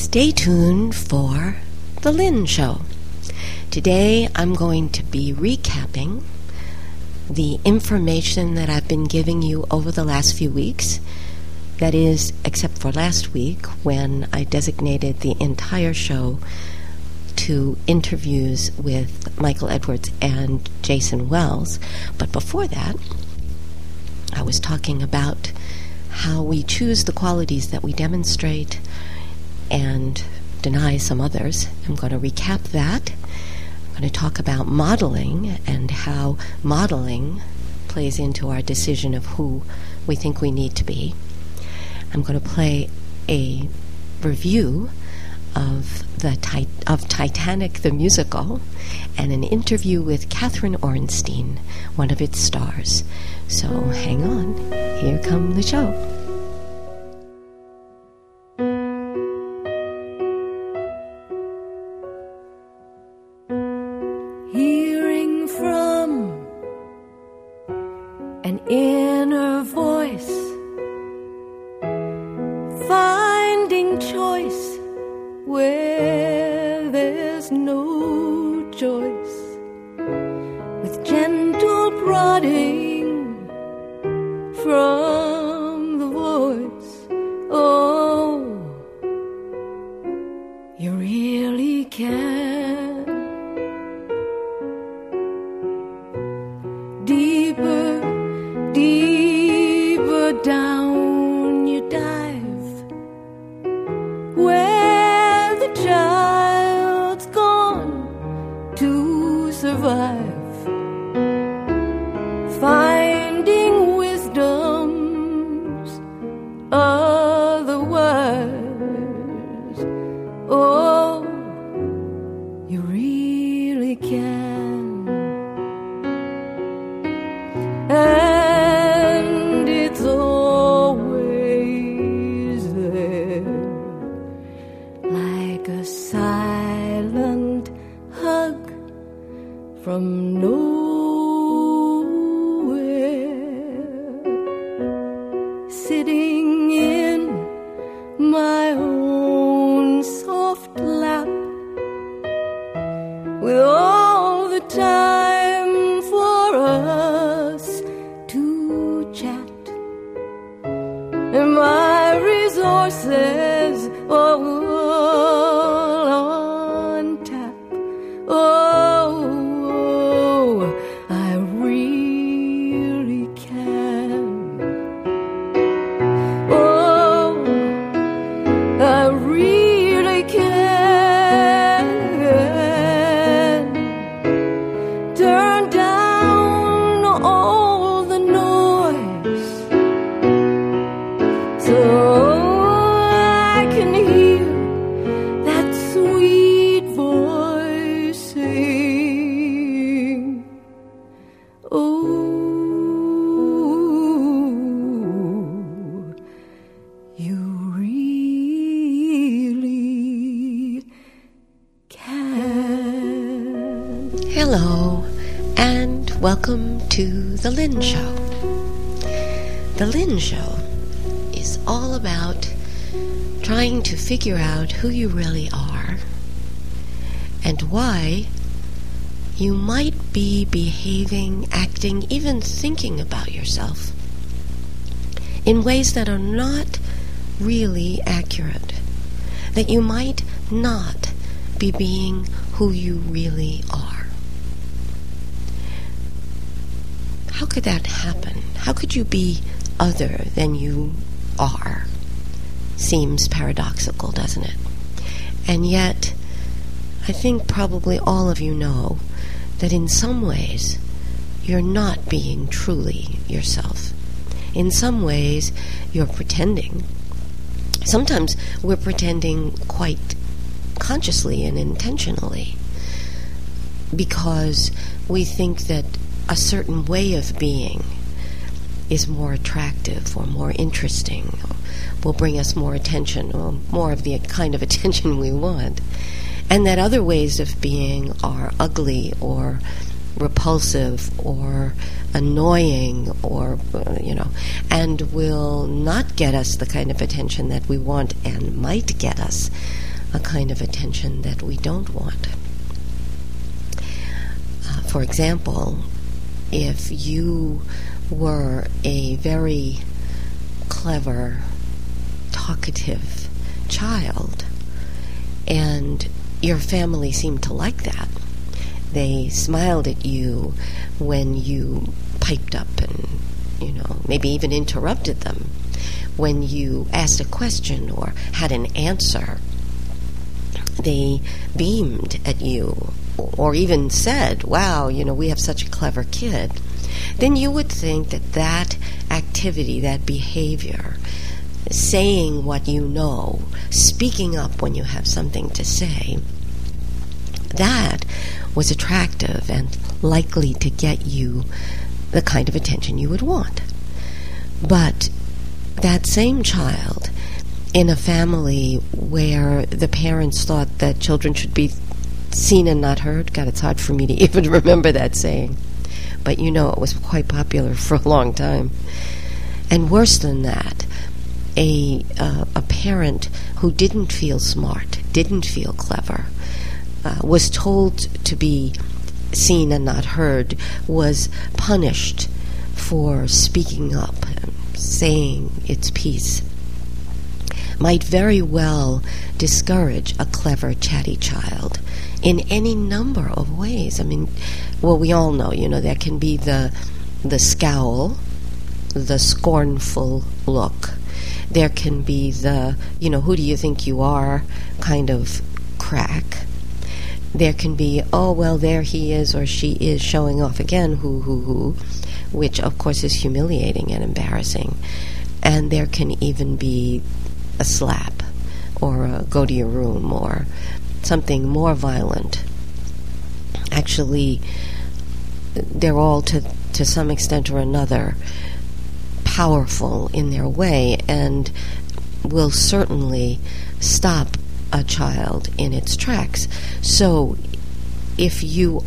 Stay tuned for The Lynn Show. Today I'm going to be recapping the information that I've been giving you over the last few weeks. That is, except for last week when I designated the entire show to interviews with Michael Edwards and Jason Wells. But before that, I was talking about how we choose the qualities that we demonstrate and deny some others. I'm going to recap that. I'm going to talk about modeling and how modeling plays into our decision of who we think we need to be. I'm going to play a review of Titanic the musical and an interview with Catherine Ornstein, one of its stars. So hang on, here comes the show. Hearing from an inner voice, finding choice where there's no choice, with gentle prodding from the voice. Oh, you really can. Deeper, deeper down you dive, where the child's gone to survive, finding wisdom's otherwise. Oh, you really can. And it's always there, like a silent hug from nowhere, sitting in my own soft lap, with all the time for us to chat, and my resources all on tap. Oh, I really can. Oh, I really can. Turn down all the noise so I can hear that sweet voice sing. Oh, you really can. Hello, and welcome to The Lynn Show. The Lynn Show is all about trying to figure out who you really are and why you might be behaving, acting, even thinking about yourself in ways that are not really accurate, that you might not be being who you really are. How could that happen? How could you be other than you are? Seems paradoxical, doesn't it? And yet, I think probably all of you know that in some ways you're not being truly yourself. In some ways you're pretending. Sometimes we're pretending quite consciously and intentionally because we think that a certain way of being is more attractive or more interesting, or will bring us more attention, or more of the kind of attention we want, and that other ways of being are ugly or repulsive or annoying or, and will not get us the kind of attention that we want and might get us a kind of attention that we don't want. For example, if you were a very clever, talkative child, and your family seemed to like that, they smiled at you when you piped up and, maybe even interrupted them, when you asked a question or had an answer, they beamed at you, or even said, wow, we have such a clever kid, then you would think that activity, that behavior, saying what you know, speaking up when you have something to say, that was attractive and likely to get you the kind of attention you would want. But that same child in a family where the parents thought that children should be seen and not heard, God, it's hard for me to even remember that saying, but it was quite popular for a long time. And worse than that, a parent who didn't feel smart, didn't feel clever, was told to be seen and not heard, was punished for speaking up and saying its piece, might very well discourage a clever, chatty child in any number of ways. We all know, there can be the scowl, the scornful look. There can be the, who do you think you are kind of crack. There can be, oh, well, there he is or she is showing off again, who, which, of course, is humiliating and embarrassing. And there can even be a slap or a go to your room or something more violent. Actually, they're all, to some extent or another, powerful in their way and will certainly stop a child in its tracks. So if you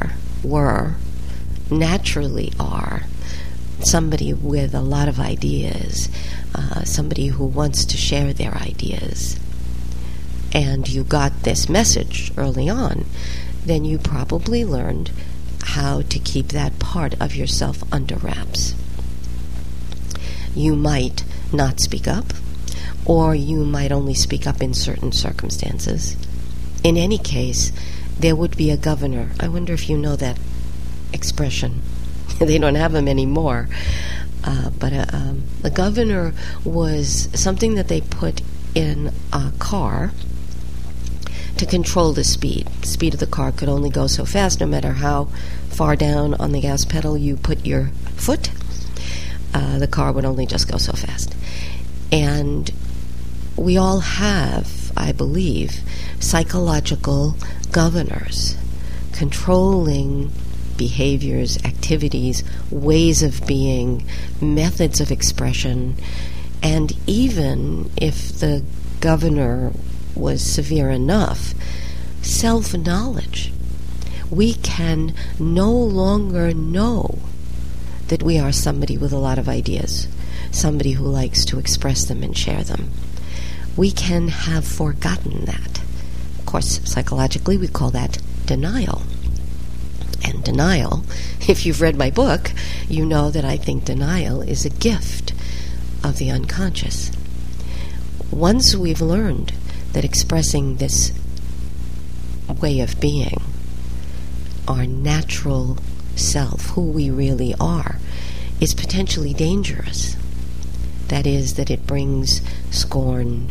naturally are somebody with a lot of ideas, somebody who wants to share their ideas, and you got this message early on, then you probably learned how to keep that part of yourself under wraps. You might not speak up, or you might only speak up in certain circumstances. In any case, there would be a governor. I wonder if you know that expression. They don't have them anymore. But a governor was something that they put in a car to control the speed. The speed of the car could only go so fast, no matter how far down on the gas pedal you put your foot. The car would only just go so fast. And we all have, I believe, psychological governors controlling behaviors, activities, ways of being, methods of expression, and even if the governor was severe enough, self-knowledge. We can no longer know that we are somebody with a lot of ideas, somebody who likes to express them and share them. We can have forgotten that. Of course, psychologically, we call that denial. And denial, if you've read my book, you know that I think denial is a gift of the unconscious. Once we've learned that expressing this way of being, our natural self, who we really are, is potentially dangerous. That is, that it brings scorn,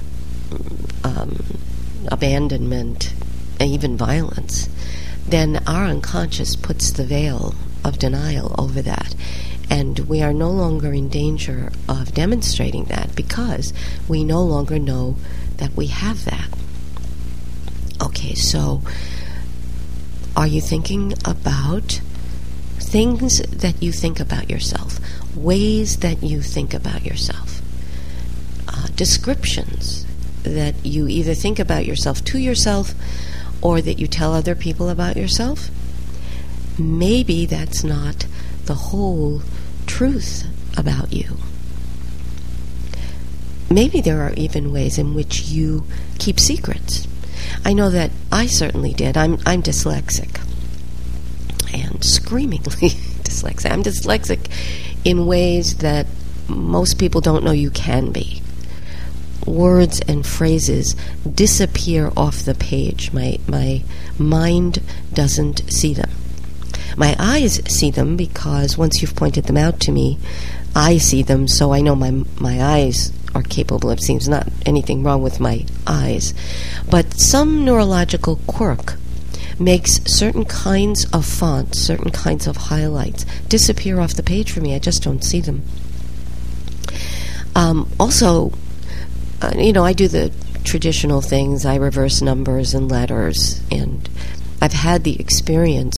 abandonment, and even violence. Then our unconscious puts the veil of denial over that, and we are no longer in danger of demonstrating that because we no longer know that we have that. Okay, so are you thinking about things that you think about yourself, ways that you think about yourself, descriptions that you either think about yourself to yourself or that you tell other people about yourself? Maybe that's not the whole truth about you. maybe there are even ways in which you keep secrets. I know that I certainly did. I'm dyslexic, and screamingly dyslexic. I'm dyslexic in ways that most people don't know you can be. Words and phrases disappear off the page. My mind doesn't see them. My eyes see them because once you've pointed them out to me, I see them, so I know my eyes are capable of seeing. There's not anything wrong with my eyes. But some neurological quirk makes certain kinds of fonts, certain kinds of highlights disappear off the page for me. I just don't see them. Also, I do the traditional things. I reverse numbers and letters, and I've had the experience